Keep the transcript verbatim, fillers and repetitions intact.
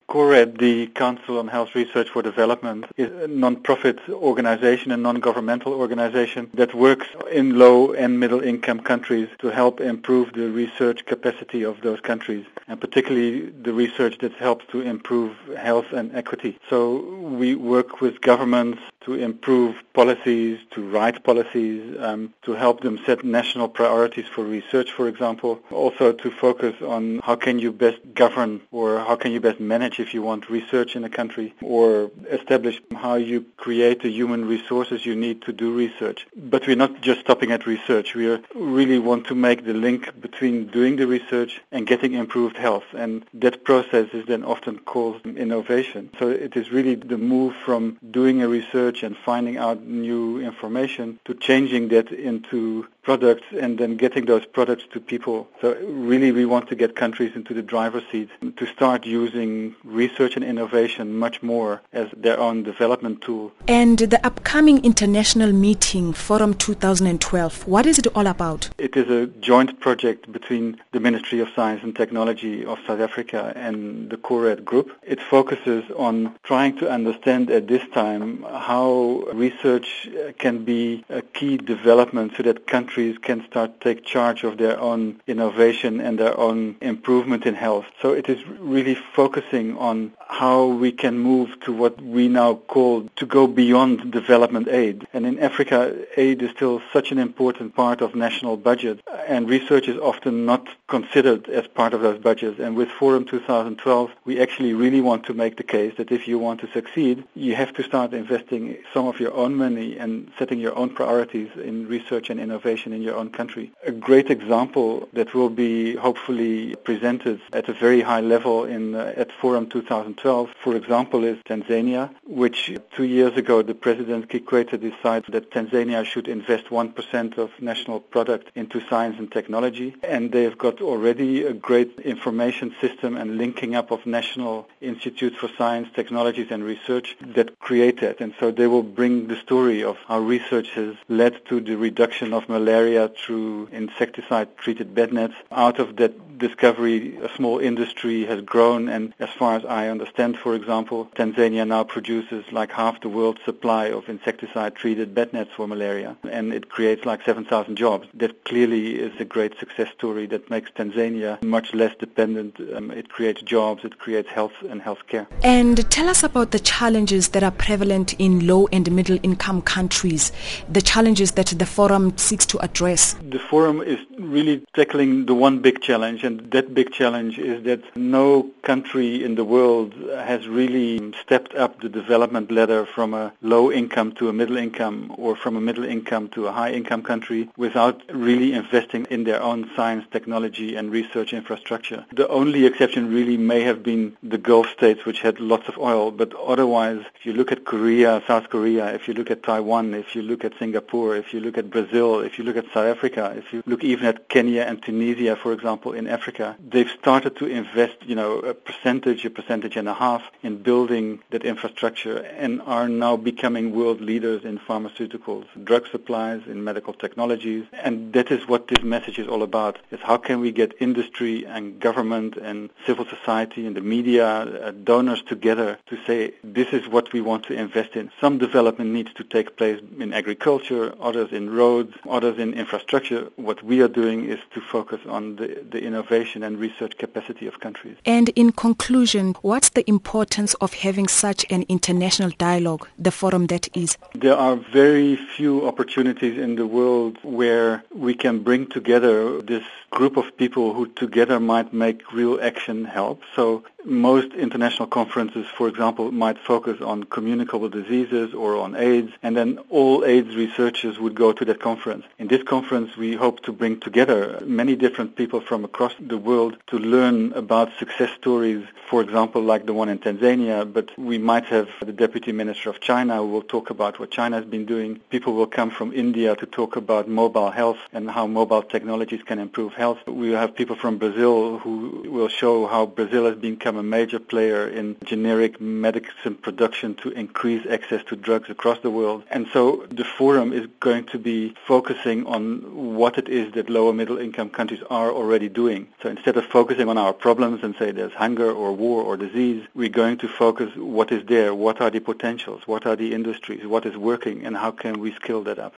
CORED, the Council on Health Research for Development, is a non-profit organization, a non-governmental organization that works in low and middle income countries to help improve the research capacity of those countries, and particularly the research that helps to improve health and equity. So we work with governments to improve policies, to write policies, um, to help them set national priorities for research, for example. Also to focus on how can you best govern or how can you best manage, if you want, research in a country, or establish how you create the human resources you need to do research. But we're not just stopping at research. We are, really want to make the link between doing the research and getting improved health. And that process is then often called innovation. So it is really the move from doing a research and finding out new information to changing that into products and then getting those products to people. So really we want to get countries into the driver's seat to start using research and innovation much more as their own development tool. And the upcoming international meeting, Forum two thousand twelve, what is it all about? It is a joint project between the Ministry of Science and Technology of South Africa and the CORED group. It focuses on trying to understand at this time how research can be a key development so that countries can start to take charge of their own innovation and their own improvement in health. So it is really focusing on how we can move to what we now call to go beyond development aid. And in Africa, aid is still such an important part of national budget, and research is often not considered as part of those budgets. And with Forum two thousand twelve, we actually really want to make the case that if you want to succeed, you have to start investing some of your own money and setting your own priorities in research and innovation in your own country. A great example that will be hopefully presented at a very high level in uh, at Forum two thousand twelve, for example, is Tanzania, which two years ago the President Kikwete decided that Tanzania should invest one percent of national product into science and technology, and they've got already a great information system and linking up of national institutes for science, technologies and research that create that. And so they will bring the story of how research has led to the reduction of malaria through insecticide-treated bed nets. Out of that discovery, a small industry has grown, and as far as I understand, for example, Tanzania now produces like half the world's supply of insecticide-treated bed nets for malaria, and it creates like seven thousand jobs. That clearly is a great success story that makes Tanzania much less dependent. Um, it creates jobs, it creates health and health care. And tell us about the challenges that are prevalent in low and middle income countries, the challenges that the forum seeks to address. The forum is really tackling the one big challenge, and that big challenge is that no country in the world has really stepped up the development ladder from a low income to a middle income, or from a middle income to a high income country, without really investing in their own science, technology and research infrastructure. The only exception really may have been the Gulf states, which had lots of oil, but otherwise, if you look at Korea, South Korea, if you look at Taiwan, if you look at Singapore, if you look at Brazil, if you look at South Africa, if you look even at Kenya and Tunisia, for example, in Africa, they've started to invest, you know, a percentage, a percentage and a half in building that infrastructure, and are now becoming world leaders in pharmaceuticals, drug supplies, in medical technologies. And that is what this message is all about, is how can we get industry and government and civil society and the media, uh, donors together to say, this is what we want to invest in. Some development needs to take place in agriculture, others in roads, others in infrastructure. What we are doing is to focus on the, the innovation and research capacity of countries. And in conclusion, what's the importance of having such an international dialogue, the forum that is? There are very few opportunities in the world where we can bring together this group of people who together might make real action help. So most international conferences, for example, might focus on communicable diseases or on AIDS, and then all AIDS researchers would go to that conference. In this conference, we hope to bring together many different people from across the world to learn about success stories, for example, like the one in Tanzania, but we might have the Deputy Minister of China who will talk about what China has been doing. People will come from India to talk about mobile health and how mobile technologies can improve health. We will have people from Brazil who will show how Brazil has become a major player in generic medicine production to increase access to drugs across the world. And so the forum is going to be focusing focusing on what it is that lower middle income countries are already doing. So instead of focusing on our problems and say there's hunger or war or disease, we're going to focus what is there, what are the potentials, what are the industries, what is working, and how can we scale that up.